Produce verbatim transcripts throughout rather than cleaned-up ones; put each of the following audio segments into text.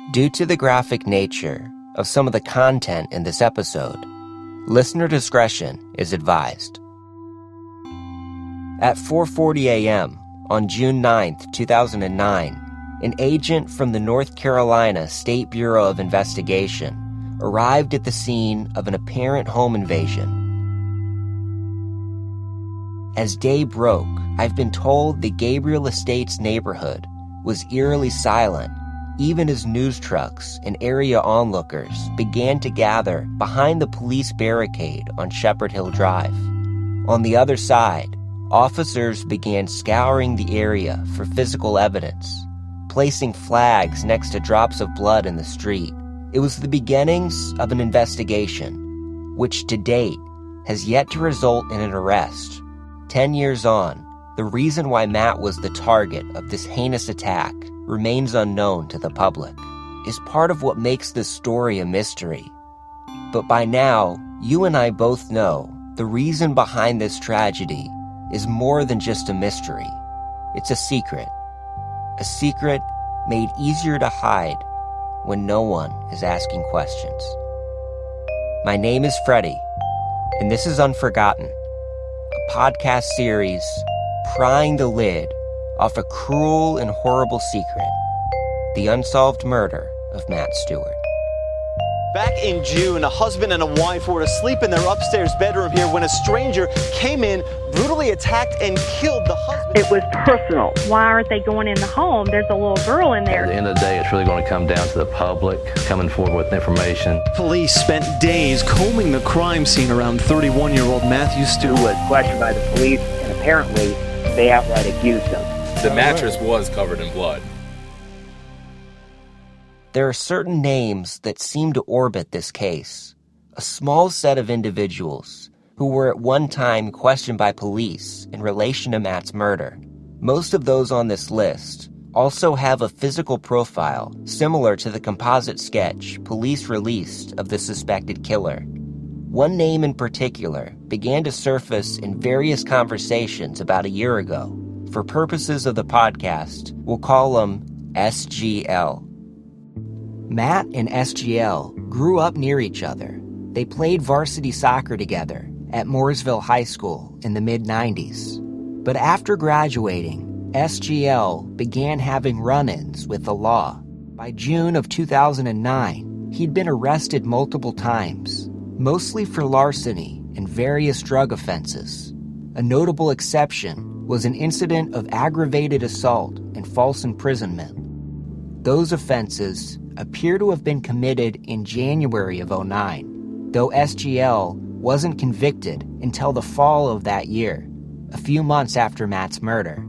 Due to the graphic nature of some of the content in this episode, listener discretion is advised. At four forty a.m. on June ninth, two thousand nine, an agent from the North Carolina State Bureau of Investigation arrived at the scene of an apparent home invasion. As day broke, I've been told the Gabriel Estates neighborhood was eerily silent, even as news trucks and area onlookers began to gather behind the police barricade on Shepherd Hill Drive. On the other side, officers began scouring the area for physical evidence, placing flags next to drops of blood in the street. It was the beginnings of an investigation, which to date has yet to result in an arrest. Ten years on, the reason why Matt was the target of this heinous attack remains unknown to the public, is part of what makes this story a mystery. But by now, you and I both know the reason behind this tragedy is more than just a mystery. It's a secret. A secret made easier to hide when no one is asking questions. My name is Freddie, and this is Unforgotten, a podcast series prying the lid off a cruel and horrible secret, the unsolved murder of Matt Stewart. Back in June, a husband and a wife were asleep in their upstairs bedroom here when a stranger came in, brutally attacked and killed the husband. It was personal. Why aren't they going in the home? There's a little girl in there. At the end of the day, it's really going to come down to the public coming forward with information. Police spent days combing the crime scene around thirty-one-year-old Matthew Stewart. Who was questioned by the police, and apparently they outright accused him. The mattress was covered in blood. There are certain names that seem to orbit this case. A small set of individuals who were at one time questioned by police in relation to Matt's murder. Most of those on this list also have a physical profile similar to the composite sketch police released of the suspected killer. One name in particular began to surface in various conversations about a year ago. For purposes of the podcast, we'll call him S G L. Matt and S G L grew up near each other. They played varsity soccer together at Mooresville High School in the mid nineties. But after graduating, S G L began having run-ins with the law. By June of two thousand nine, he'd been arrested multiple times, mostly for larceny and various drug offenses. A notable exception was an incident of aggravated assault and false imprisonment. Those offenses appear to have been committed in January of oh nine, though S G L wasn't convicted until the fall of that year, a few months after Matt's murder.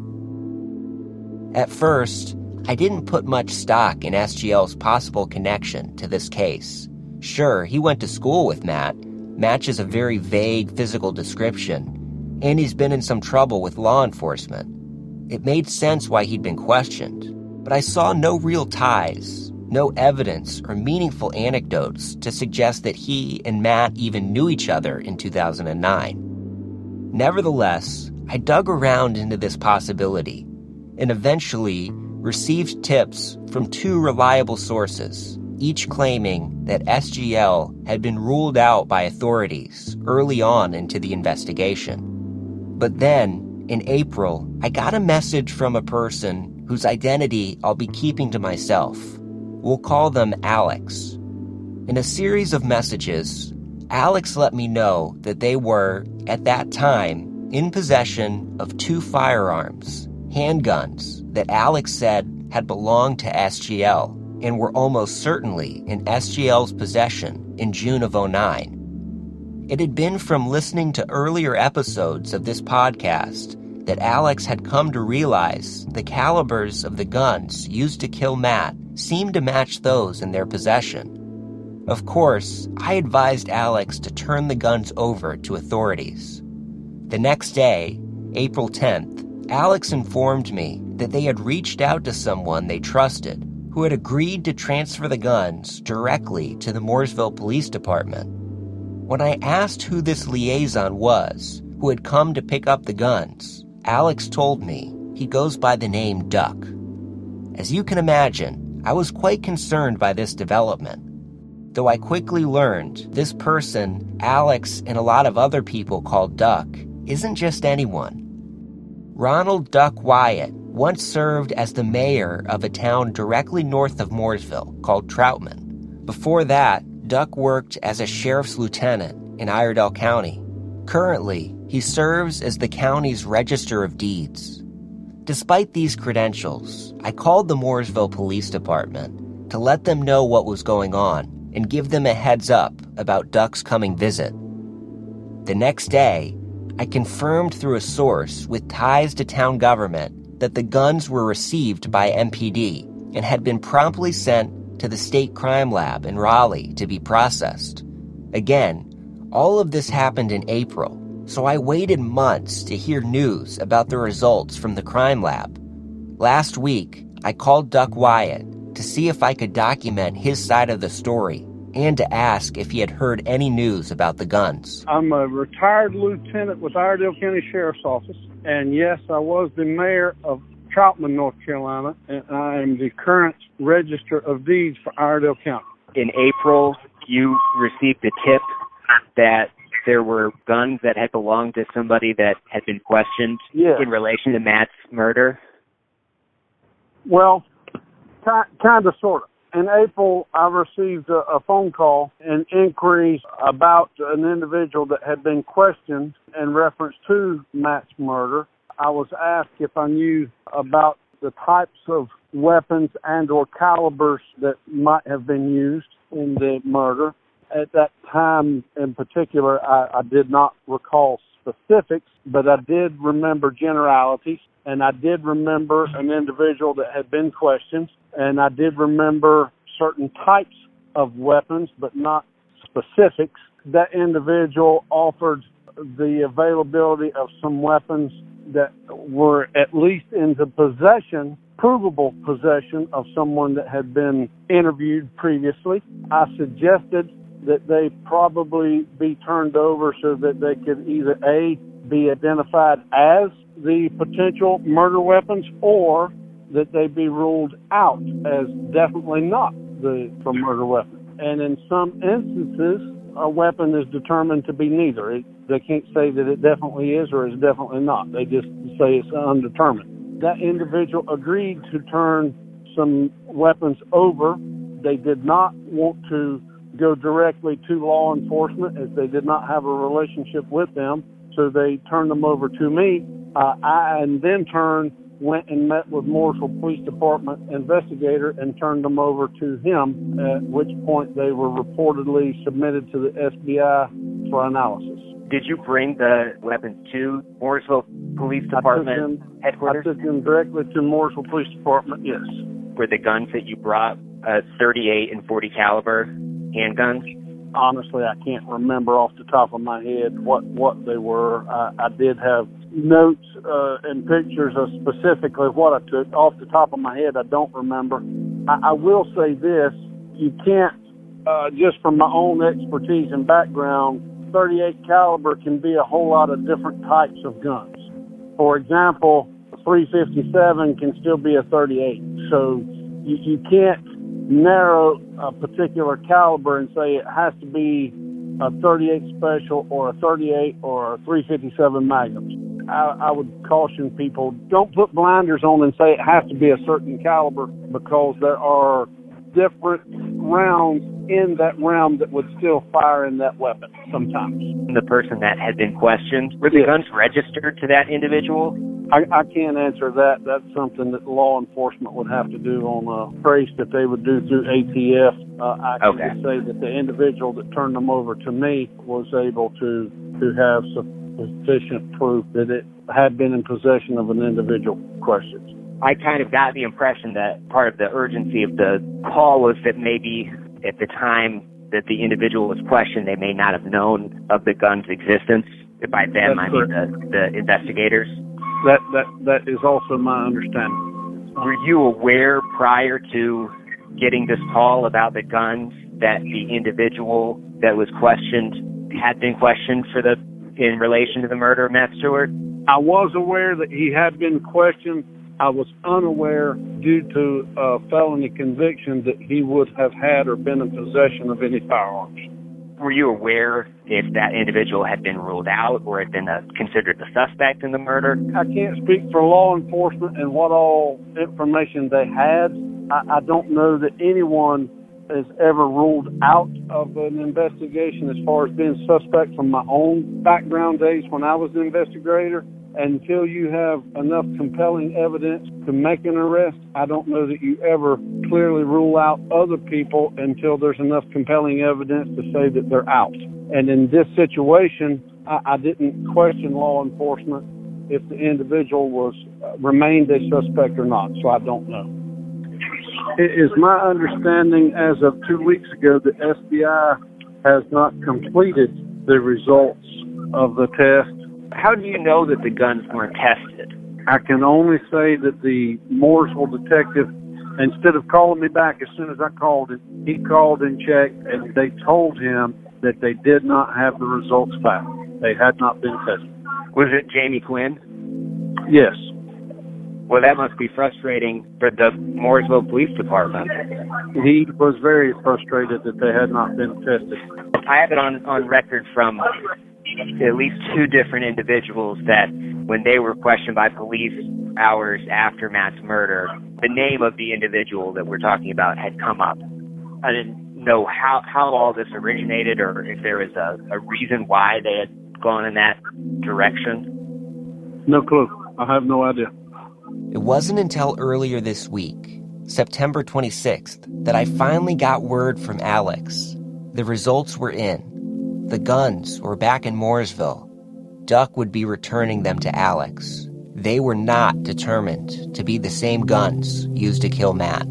At first, I didn't put much stock in S G L's possible connection to this case. Sure, he went to school with Matt, matches a very vague physical description, and he's been in some trouble with law enforcement. It made sense why he'd been questioned, but I saw no real ties, no evidence or meaningful anecdotes to suggest that he and Matt even knew each other in two thousand nine. Nevertheless, I dug around into this possibility and eventually received tips from two reliable sources, each claiming that S G L had been ruled out by authorities early on into the investigation. But then, in April, I got a message from a person whose identity I'll be keeping to myself. We'll call them Alex. In a series of messages, Alex let me know that they were, at that time, in possession of two firearms, handguns, that Alex said had belonged to S G L and were almost certainly in S G L's possession in June of oh nine. It had been from listening to earlier episodes of this podcast that Alex had come to realize the calibers of the guns used to kill Matt seemed to match those in their possession. Of course, I advised Alex to turn the guns over to authorities. The next day, April tenth, Alex informed me that they had reached out to someone they trusted who had agreed to transfer the guns directly to the Mooresville Police Department. When I asked who this liaison was who had come to pick up the guns, Alex told me he goes by the name Duck. As you can imagine, I was quite concerned by this development, though I quickly learned this person, Alex, and a lot of other people called Duck, isn't just anyone. Ronald Duck Wyatt once served as the mayor of a town directly north of Mooresville called Troutman. Before that, Duck worked as a sheriff's lieutenant in Iredell County. Currently, he serves as the county's Register of Deeds. Despite these credentials, I called the Mooresville Police Department to let them know what was going on and give them a heads up about Duck's coming visit. The next day, I confirmed through a source with ties to town government that the guns were received by M P D and had been promptly sent to the state crime lab in Raleigh to be processed. Again, all of this happened in April, so I waited months to hear news about the results from the crime lab. Last week, I called Duck Wyatt to see if I could document his side of the story and to ask if he had heard any news about the guns. I'm a retired lieutenant with Iredell County Sheriff's Office, and yes, I was the mayor of Troutman, North Carolina, and I am the current Register of Deeds for Iredell County. In April, you received a tip that there were guns that had belonged to somebody that had been questioned yes. in relation to Matt's murder? Well, kind of, sort of. In April, I received a, a phone call and inquiries about an individual that had been questioned in reference to Matt's murder. I was asked if I knew about the types of weapons and or calibers that might have been used in the murder. At that time in particular, I, I did not recall specifics, but I did remember generalities, and I did remember an individual that had been questioned, and I did remember certain types of weapons, but not specifics. That individual offered the availability of some weapons that were at least in the possession, provable possession of someone that had been interviewed previously. I suggested that they probably be turned over so that they could either A, be identified as the potential murder weapons, or that they be ruled out as definitely not the, the murder weapon. And in some instances, a weapon is determined to be neither. It, they can't say that it definitely is or is definitely not. They just say it's undetermined. That individual agreed to turn some weapons over. They did not want to go directly to law enforcement as they did not have a relationship with them, so they turned them over to me. Uh, I and then turned, went and met with Mooresville Police Department investigator and turned them over to him, at which point they were reportedly submitted to the S B I for analysis. Did you bring the weapons to Mooresville Police Department I them, headquarters? I took them directly to Mooresville Police Department, yes. Were the guns that you brought uh, thirty-eight and forty caliber handguns? Honestly, I can't remember off the top of my head what, what they were. I, I did have notes uh, and pictures of specifically what I took. Off the top of my head, I don't remember. I, I will say this, you can't, uh, just from my own expertise and background, thirty-eight caliber can be a whole lot of different types of guns. For example, a three fifty-seven can still be a thirty-eight. So you, you can't narrow a particular caliber and say it has to be a thirty-eight special or a thirty-eight or a three fifty-seven Magnum. I, I would caution people, don't put blinders on and say it has to be a certain caliber, because there are different rounds in that round that would still fire in that weapon sometimes. The person that had been questioned, were the yes. guns registered to that individual? I, I can't answer that. That's something that law enforcement would have to do on a trace that they would do through A T F. Uh, I can okay. just say that the individual that turned them over to me was able to, to have sufficient proof that it had been in possession of an individual questioned. I kind of got the impression that part of the urgency of the call was that maybe at the time that the individual was questioned, they may not have known of the gun's existence. By them, That's I mean the, the investigators. That, that that is also my understanding. Were you aware prior to getting this call about the guns that the individual that was questioned had been questioned for the in relation to the murder of Matt Stewart? I was aware that he had been questioned I was unaware, due to a felony conviction, that he would have had or been in possession of any firearms. Were you aware if that individual had been ruled out or had been uh, considered the suspect in the murder? I can't speak for law enforcement and what all information they had. I, I don't know that anyone is ever ruled out of an investigation as far as being suspect from my own background days when I was an investigator. Until you have enough compelling evidence to make an arrest, I don't know that you ever clearly rule out other people until there's enough compelling evidence to say that they're out. And in this situation, I, I didn't question law enforcement if the individual was uh, remained a suspect or not, so I don't know. It is my understanding as of two weeks ago that S B I has not completed the results of the test. How do you know that the guns weren't tested? I can only say that the Mooresville detective, instead of calling me back as soon as I called him, he called and checked, and they told him that they did not have the results back. They had not been tested. Was it Jamie Quinn? Yes. Well, that must be frustrating for the Mooresville Police Department. He was very frustrated that they had not been tested. I have it on, on record from at least two different individuals that when they were questioned by police hours after Matt's murder, the name of the individual that we're talking about had come up. I didn't know how, how all this originated or if there was a, a reason why they had gone in that direction. No clue. I have no idea. It wasn't until earlier this week, September twenty-sixth, that I finally got word from Alex. The results were in. The guns were back in Mooresville. Duck would be returning them to Alex. They were not determined to be the same guns used to kill Matt.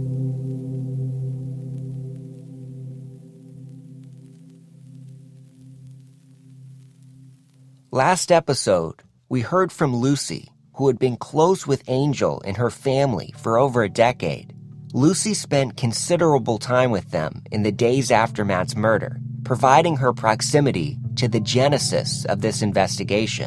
Last episode, we heard from Lucy, who had been close with Angel and her family for over a decade. Lucy spent considerable time with them in the days after Matt's murder, providing her proximity to the genesis of this investigation.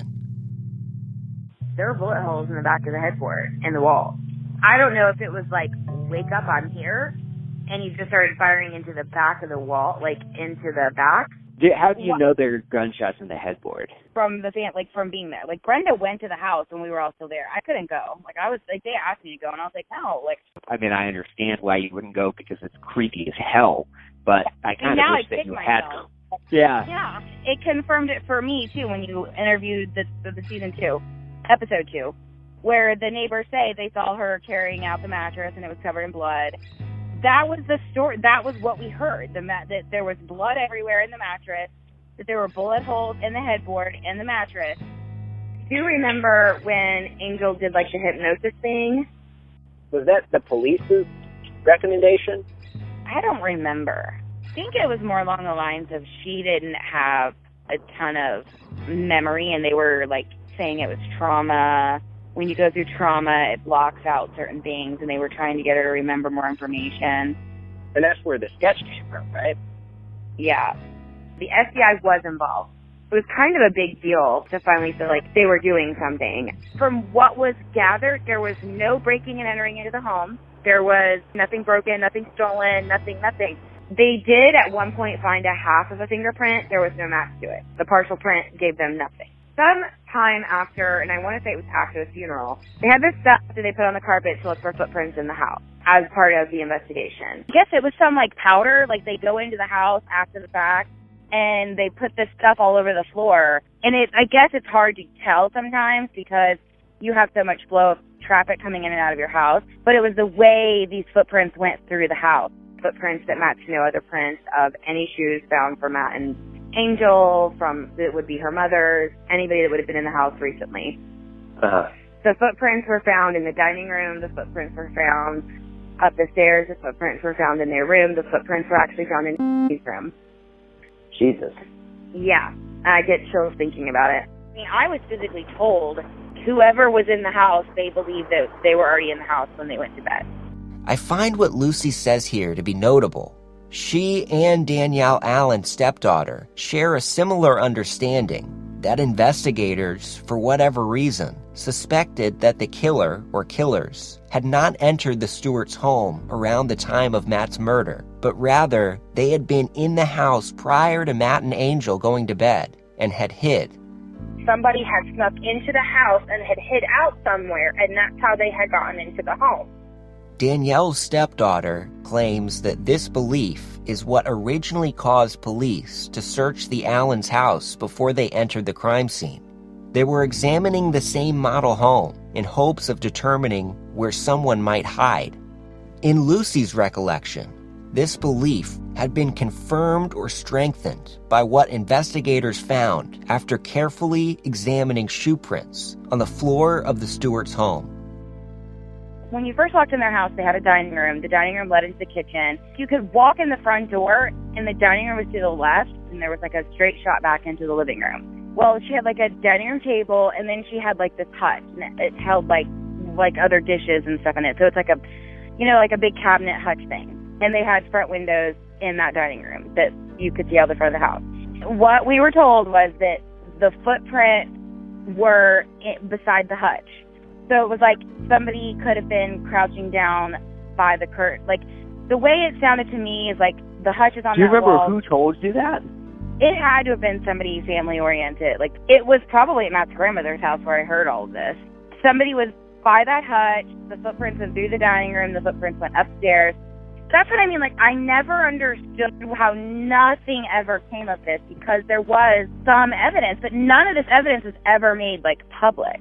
There were bullet holes in the back of the headboard and the wall. I don't know if it was like, wake up, I'm here, and you just started firing into the back of the wall, like into the back. How do you know there are gunshots in the headboard? From the fan, like from being there. Like Brenda went to the house when we were all still there. I couldn't go. Like I was, like they asked me to go, and I was like, no. Like I mean, I understand why you wouldn't go because it's creepy as hell. But I kind of wish that you had myself. to. Yeah. Yeah. It confirmed it for me too when you interviewed the the, the season two, episode two, where the neighbors say they saw her carrying out the mattress and it was covered in blood. That was the story. That was what we heard. The ma- that there was blood everywhere in the mattress. That there were bullet holes in the headboard and the mattress. Do you remember when Angel did like the hypnosis thing? Was that the police's recommendation? I don't remember. I think it was more along the lines of she didn't have a ton of memory, and they were like saying it was trauma. When you go through trauma, it blocks out certain things, and they were trying to get her to remember more information. And that's where the sketch came from, right? Yeah. The F B I was involved. It was kind of a big deal to finally feel like they were doing something. From what was gathered, there was no breaking and entering into the home. There was nothing broken, nothing stolen, nothing, nothing. They did at one point find a half of a fingerprint. There was no match to it. The partial print gave them nothing. Some time after, and I want to say it was after the funeral, they had this stuff that they put on the carpet to look for footprints in the house as part of the investigation. I guess it was some like powder, like they go into the house after the fact and they put this stuff all over the floor. And it, I guess it's hard to tell sometimes because you have so much flow of traffic coming in and out of your house. But it was the way these footprints went through the house. Footprints that matched no other prints of any shoes found for Matt and Angel, from that would be her mother's, anybody that would have been in the house recently. Uh-huh. The footprints were found in the dining room. The footprints were found up the stairs. The footprints were found in their room. The footprints were actually found in his room. Jesus. Yeah, I get chills thinking about it. I mean, I was physically told whoever was in the house, they believed that they were already in the house when they went to bed. I find what Lucy says here to be notable. She and Danielle Allen's stepdaughter share a similar understanding. that investigators, for whatever reason, suspected that the killer or killers had not entered the Stewarts' home around the time of Matt's murder, but rather they had been in the house prior to Matt and Angel going to bed and had hid. Somebody had snuck into the house and had hid out somewhere, and that's how they had gotten into the home. Danielle's stepdaughter claims that this belief is what originally caused police to search the Allens' house before they entered the crime scene. They were examining the same model home in hopes of determining where someone might hide. In Lucy's recollection, this belief had been confirmed or strengthened by what investigators found after carefully examining shoe prints on the floor of the Stewarts' home. When you first walked in their house, they had a dining room. The dining room led into the kitchen. You could walk in the front door, and the dining room was to the left, and there was like a straight shot back into the living room. Well, she had like a dining room table, and then she had like this hut, and it held like like other dishes and stuff in it. So it's like a, you know, like a big cabinet hutch thing. And they had front windows in that dining room that you could see out the front of the house. What we were told was that the footprints were beside the hutch. So it was like somebody could have been crouching down by the curtain. Like, the way it sounded to me is like the hutch is on that wall. Do you remember who told you that? It had to have been somebody family-oriented. Like, it was probably at Matt's grandmother's house where I heard all of this. Somebody was by that hutch. The footprints went through the dining room. The footprints went upstairs. That's what I mean. Like, I never understood how nothing ever came of this, because there was some evidence, but none of this evidence was ever made, like, public.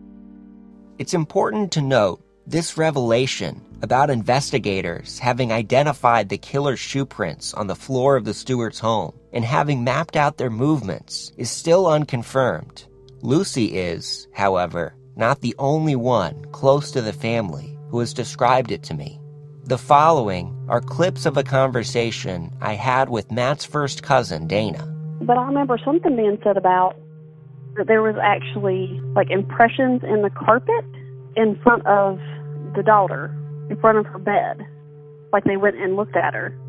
It's important to note this revelation about investigators having identified the killer's shoe prints on the floor of the Stewarts' home and having mapped out their movements is still unconfirmed. Lucy is, however, not the only one close to the family who has described it to me. The following are clips of a conversation I had with Matt's first cousin, Dana. But I remember something being said about that there was actually like impressions in the carpet in front of the daughter, in front of her bed, like they went and looked at her.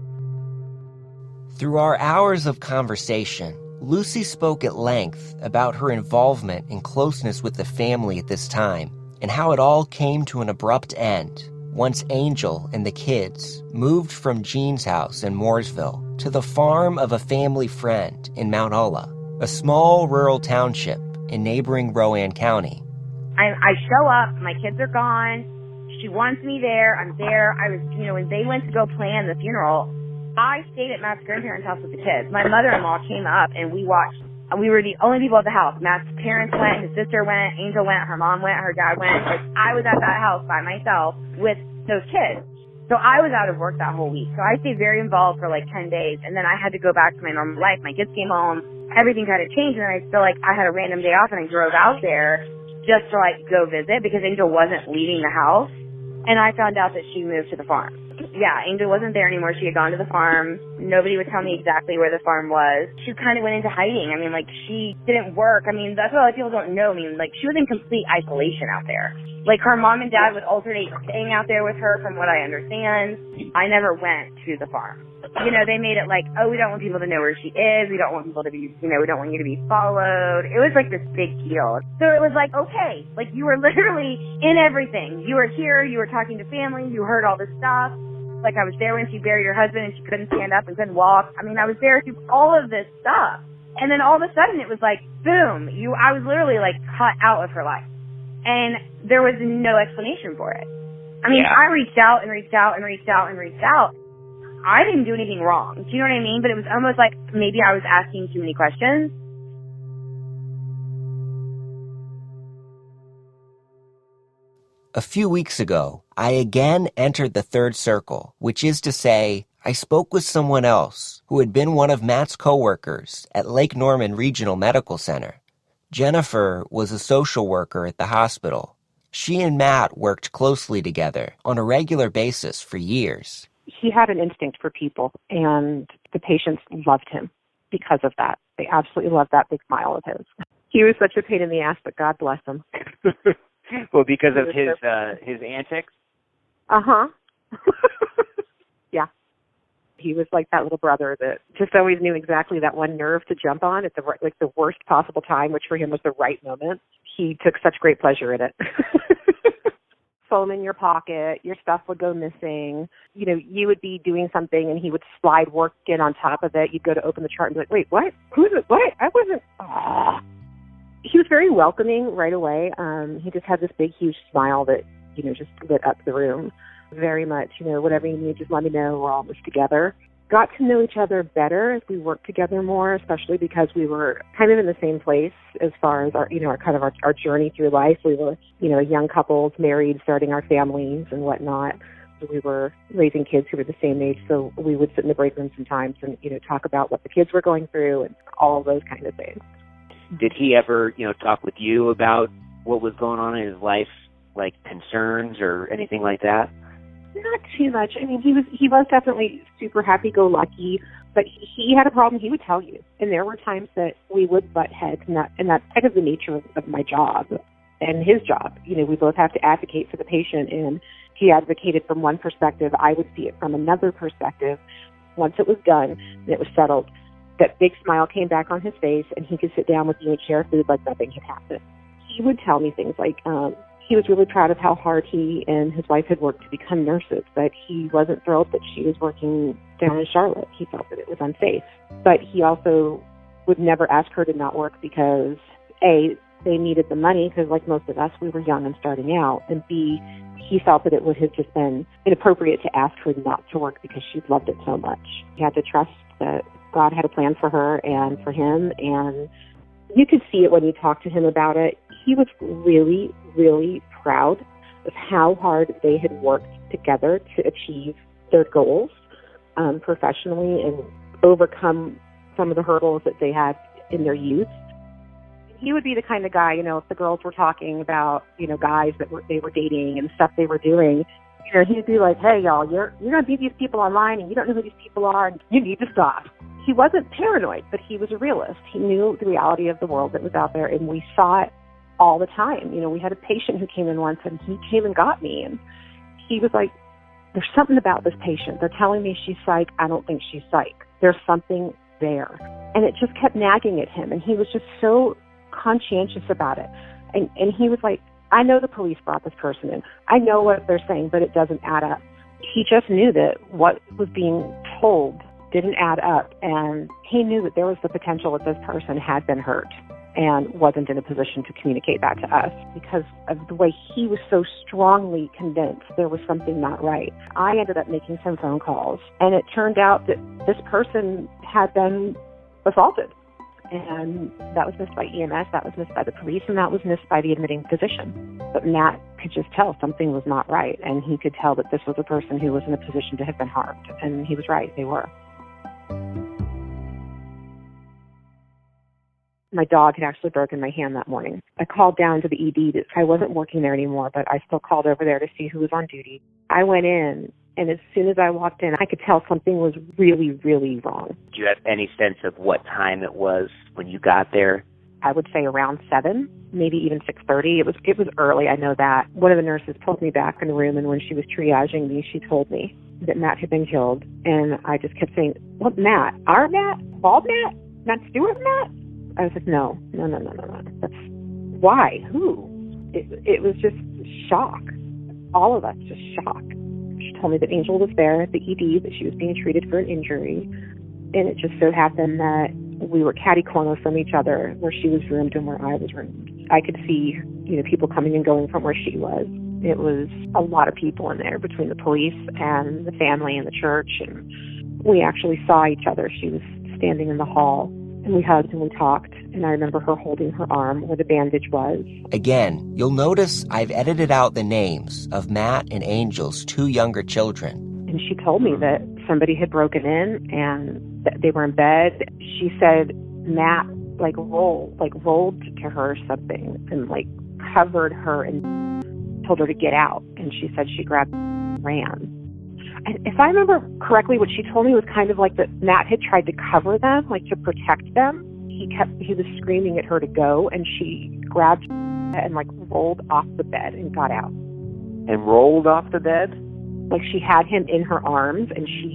Through our hours of conversation, Lucy spoke at length about her involvement and closeness with the family at this time and how it all came to an abrupt end once Angel and the kids moved from Jean's house in Mooresville to the farm of a family friend in Mount Ulla, a small rural township in neighboring Rowan County. I, I show up, my kids are gone, she wants me there, I'm there. I was, you know, when they went to go plan the funeral, I stayed at Matt's grandparents' house with the kids. My mother-in-law came up and we watched, we were the only people at the house. Matt's parents went, his sister went, Angel went, her mom went, her dad went. Like, I was at that house by myself with those kids. So I was out of work that whole week. So I stayed very involved for like ten days, and then I had to go back to my normal life. My kids came home, everything kind of changed, and I feel like I had a random day off, and I drove out there just to like go visit because Angel wasn't leaving the house, and I found out that she moved to the farm. Yeah, Angel wasn't there anymore. She had gone to the farm. Nobody would tell me exactly where the farm was. She kind of went into hiding. I mean, like, she didn't work. I mean, that's what a lot of people don't know. I mean, like, she was in complete isolation out there. Like, her mom and dad would alternate staying out there with her, from what I understand. I never went to the farm. You know, they made it like, oh, we don't want people to know where she is. We don't want people to be, you know, we don't want you to be followed. It was like this big deal. So it was like, okay, like, you were literally in everything. You were here, you were talking to family, you heard all this stuff. Like, I was there when she buried her husband and she couldn't stand up and couldn't walk. I mean, I was there through all of this stuff. And then all of a sudden it was like, boom, you, I was literally like cut out of her life. And there was no explanation for it. I mean, yeah. I reached out and reached out and reached out and reached out. I didn't do anything wrong. Do you know what I mean? But it was almost like maybe I was asking too many questions. A few weeks ago, I again entered the third circle, which is to say, I spoke with someone else who had been one of Matt's coworkers at Lake Norman Regional Medical Center. Jennifer was a social worker at the hospital. She and Matt worked closely together on a regular basis for years. He had an instinct for people, and the patients loved him because of that. They absolutely loved that big smile of his. He was such a pain in the ass, but God bless him. Well, because of his uh, his antics? Uh-huh. Yeah. He was like that little brother that just always knew exactly that one nerve to jump on at the like the worst possible time, which for him was the right moment. He took such great pleasure in it. Phone in your pocket, your stuff would go missing. You know, you would be doing something and he would slide work in on top of it. You'd go to open the chart and be like, wait, what? Who's it? What? I wasn't. Oh. He was very welcoming right away. Um, he just had this big, huge smile that, you know, just lit up the room. Very much, you know, whatever you need, just let me know. We're almost together. Got to know each other better as we worked together more, especially because we were kind of in the same place as far as our, you know, our kind of our, our journey through life. We were, you know, young couples, married, starting our families and whatnot. So we were raising kids who were the same age, so we would sit in the break room sometimes and, you know, talk about what the kids were going through and all those kind of things. Did he ever, you know, talk with you about what was going on in his life, like concerns or anything like that? Not too much. I mean, he was he was definitely super happy-go-lucky, but he, he had a problem. He would tell you, and there were times that we would butt heads, and that and that's kind of the nature of, of my job and his job. You know, we both have to advocate for the patient, and he advocated from one perspective. I would see it from another perspective. Once it was done and it was settled, that big smile came back on his face, and he could sit down with me and share food like nothing had happened. He would tell me things like, um, he was really proud of how hard he and his wife had worked to become nurses, but he wasn't thrilled that she was working down in Charlotte. He felt that it was unsafe. But he also would never ask her to not work because, A, they needed the money because, like most of us, we were young and starting out, and B, he felt that it would have just been inappropriate to ask her not to work because she loved it so much. He had to trust that God had a plan for her and for him, and you could see it when you talked to him about it. He was really, really proud of how hard they had worked together to achieve their goals um, professionally and overcome some of the hurdles that they had in their youth. He would be the kind of guy, you know, if the girls were talking about, you know, guys that were, they were dating and stuff they were doing, you know, he'd be like, hey, y'all, you're, you're going to meet these people online and you don't know who these people are and you need to stop. He wasn't paranoid, but he was a realist. He knew the reality of the world that was out there, and we saw it all the time. You know, we had a patient who came in once, and he came and got me, and he was like, there's something about this patient. They're telling me she's psych. I don't think she's psych. There's something there. And it just kept nagging at him, and he was just so conscientious about it. And, and he was like, I know the police brought this person in. I know what they're saying, but it doesn't add up. He just knew that what was being told didn't add up, and he knew that there was the potential that this person had been hurt and wasn't in a position to communicate that to us because of the way he was so strongly convinced there was something not right. I ended up making some phone calls, and it turned out that this person had been assaulted, and that was missed by E M S, that was missed by the police, and that was missed by the admitting physician. But Matt could just tell something was not right, and he could tell that this was a person who was in a position to have been harmed, and he was right, they were. My dog had actually broken my hand that morning. I called down to the E D. I wasn't working there anymore, but I still called over there to see who was on duty. I went in, and as soon as I walked in, I could tell something was really, really wrong. Do you have any sense of what time it was when you got there? I would say around seven, maybe even six thirty. It was it was early, I know that. One of the nurses pulled me back in the room, and when she was triaging me, she told me that Matt had been killed. And I just kept saying, what, Matt? Our Matt? Bald Matt? Matt Stewart Matt? I was like, no, no, no, no, no, no. That's why? Who? It, it was just shock. All of us just shock. She told me that Angel was there at the E D, that she was being treated for an injury. And it just so happened that we were catty-corner from each other, where she was roomed and where I was roomed. I could see, you know, people coming and going from where she was. It was a lot of people in there between the police and the family and the church. And we actually saw each other. She was standing in the hall. And we hugged and we talked, and I remember her holding her arm where the bandage was. Again, you'll notice I've edited out the names of Matt and Angel's two younger children. And she told me that somebody had broken in and that they were in bed. She said Matt, like, rolled, like, rolled to her something and, like, covered her and told her to get out. And she said she grabbed and ran. And if I remember correctly, what she told me was kind of like that Matt had tried to cover them, like to protect them. He kept, he was screaming at her to go, and she grabbed and like rolled off the bed and got out. And rolled off the bed? Like she had him in her arms, and she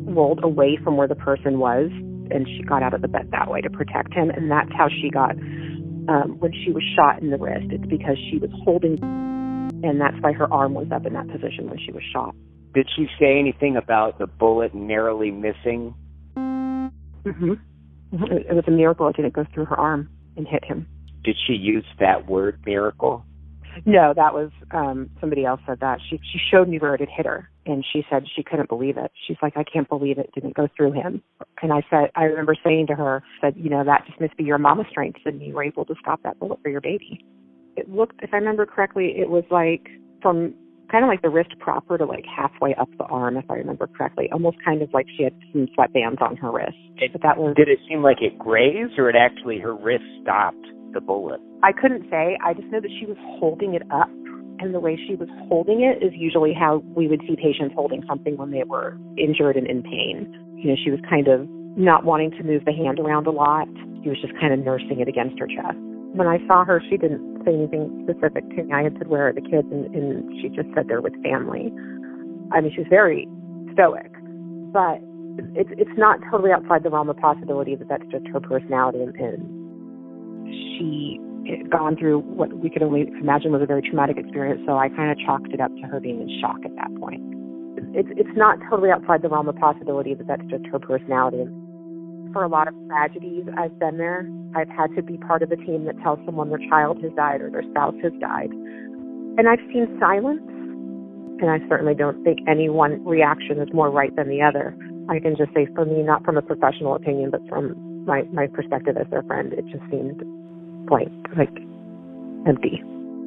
rolled away from where the person was, and she got out of the bed that way to protect him. And that's how she got, um, when she was shot in the wrist, it's because she was holding, and that's why her arm was up in that position when she was shot. Did she say anything about the bullet narrowly missing? Mm-hmm. It was a miracle it didn't go through her arm and hit him. Did she use that word, miracle? No, that was, um, somebody else said that. She she showed me where it had hit her, and she said she couldn't believe it. She's like, I can't believe it didn't go through him. And I said, I remember saying to her, said, you know, that just must be your mama strength, and you were able to stop that bullet for your baby. It looked, if I remember correctly, it was like from kind of like the wrist proper to like halfway up the arm, if I remember correctly, almost kind of like she had some sweatbands on her wrist. It, but that was. Did it seem like it grazed, or it actually, her wrist stopped the bullet? I couldn't say. I just know that she was holding it up, and the way she was holding it is usually how we would see patients holding something when they were injured and in pain. You know, she was kind of not wanting to move the hand around a lot. She was just kind of nursing it against her chest. When I saw her, she didn't say anything specific to me. I had said, where are the kids? And, and she just said they're with family. I mean, she was very stoic, but it's it's not totally outside the realm of possibility that that's just her personality, and, and she had gone through what we could only imagine was a very traumatic experience, so I kind of chalked it up to her being in shock at that point. It's it's not totally outside the realm of possibility that that's just her personality. For a lot of tragedies, I've been there. I've had to be part of a team that tells someone their child has died or their spouse has died. And I've seen silence, and I certainly don't think any one reaction is more right than the other. I can just say, for me, not from a professional opinion, but from my, my perspective as their friend, it just seemed blank, like empty.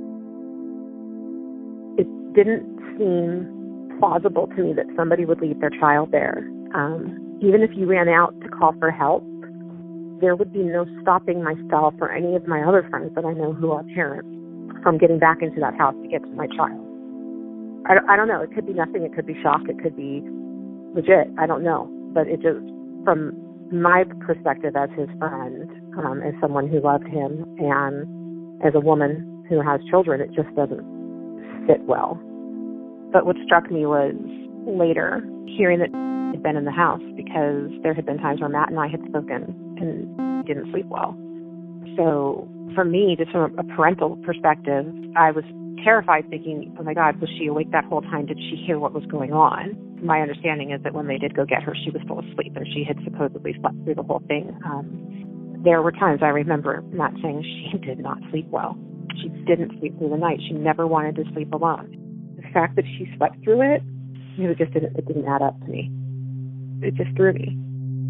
It didn't seem plausible to me that somebody would leave their child there. Um, even if you ran out to call for help, there would be no stopping myself or any of my other friends that I know who are parents from getting back into that house to get to my child. I, I don't know. It could be nothing. It could be shock. It could be legit. I don't know. But it just, from my perspective as his friend, um, as someone who loved him, and as a woman who has children, it just doesn't sit well. But what struck me was later hearing that he had been in the house, because there had been times where Matt and I had spoken and didn't sleep well. So for me, just from a parental perspective, I was terrified, thinking, oh my God, was she awake that whole time? Did she hear what was going on? My understanding is that when they did go get her, she was still asleep, and she had supposedly slept through the whole thing. Um, there were times I remember Matt saying she did not sleep well. She didn't sleep through the night. She never wanted to sleep alone. The fact that she slept through it, it just didn't, it didn't add up to me. It just threw me.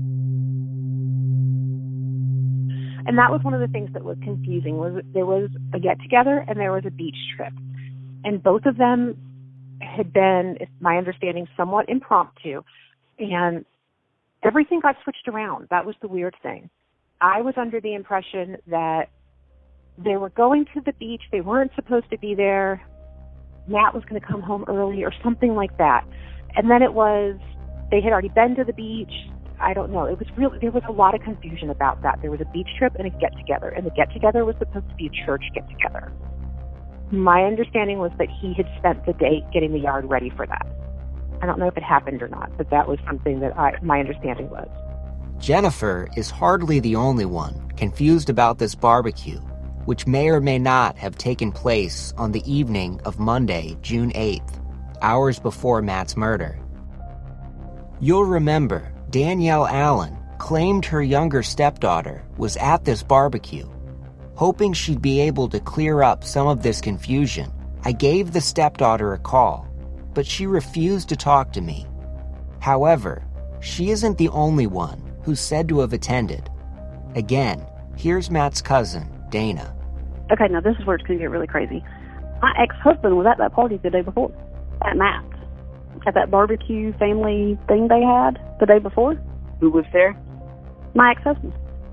And that was one of the things that was confusing, was there was a get-together and there was a beach trip. And both of them had been, if my understanding, somewhat impromptu. And everything got switched around. That was the weird thing. I was under the impression that they were going to the beach. They weren't supposed to be there. Matt was going to come home early or something like that. And then it was, they had already been to the beach. I don't know. It was really, there was a lot of confusion about that. There was a beach trip and a get-together, and the get-together was supposed to be a church get-together. My understanding was that he had spent the day getting the yard ready for that. I don't know if it happened or not, but that was something that I, my understanding was. Jennifer is hardly the only one confused about this barbecue, which may or may not have taken place on the evening of Monday, June eighth, hours before Matt's murder. You'll remember Danielle Allen claimed her younger stepdaughter was at this barbecue. Hoping she'd be able to clear up some of this confusion, I gave the stepdaughter a call, but she refused to talk to me. However, she isn't the only one who's said to have attended. Again, here's Matt's cousin, Dana. Okay, now this is where it's going to get really crazy. My ex-husband was at that party the day before, at Matt's. At that barbecue family thing they had the day before. Who was there? My ex-husband.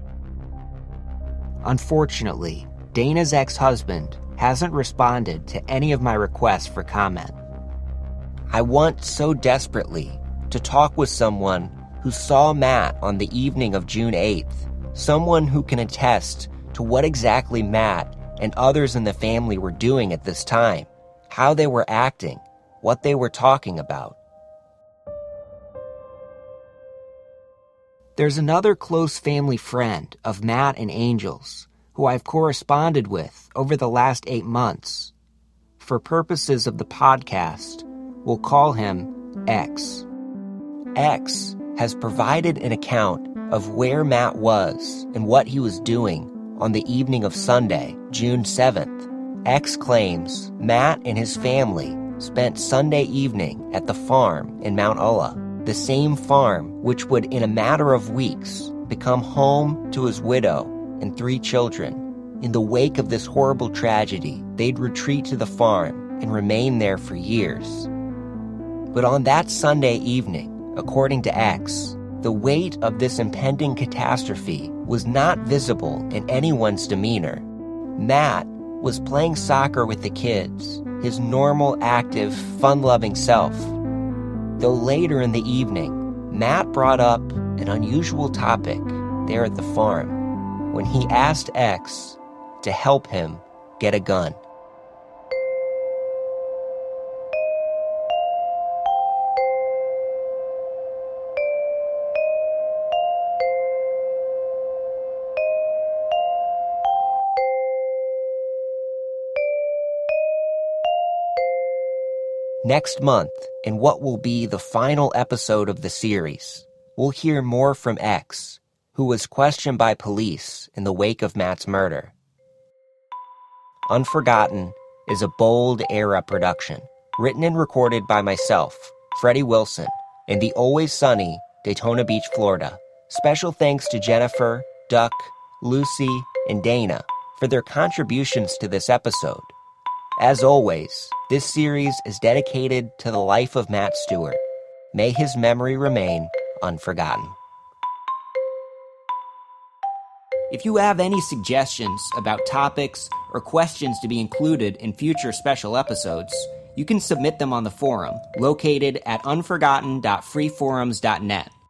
Unfortunately, Dana's ex-husband hasn't responded to any of my requests for comment. I want so desperately to talk with someone who saw Matt on the evening of June eighth, someone who can attest to what exactly Matt and others in the family were doing at this time, how they were acting, what they were talking about. There's another close family friend of Matt and Angel's who I've corresponded with over the last eight months. For purposes of the podcast, we'll call him X. X has provided an account of where Matt was and what he was doing on the evening of Sunday, June seventh. X claims Matt and his family spent Sunday evening at the farm in Mount Ulla, the same farm which would in a matter of weeks become home to his widow and three children. In the wake of this horrible tragedy, they'd retreat to the farm and remain there for years. But on that Sunday evening, according to X, the weight of this impending catastrophe was not visible in anyone's demeanor. Matt was playing soccer with the kids, his normal, active, fun-loving self. Though later in the evening, Matt brought up an unusual topic there at the farm when he asked X to help him get a gun. Next month, in what will be the final episode of the series, we'll hear more from X, who was questioned by police in the wake of Matt's murder. Unforgotten is a Bold Era production, written and recorded by myself, Freddie Wilson, in the always sunny Daytona Beach, Florida. Special thanks to Jennifer, Duck, Lucy, and Dana for their contributions to this episode. As always, this series is dedicated to the life of Matt Stewart. May his memory remain unforgotten. If you have any suggestions about topics or questions to be included in future special episodes, you can submit them on the forum, located at unforgotten dot free forums dot net.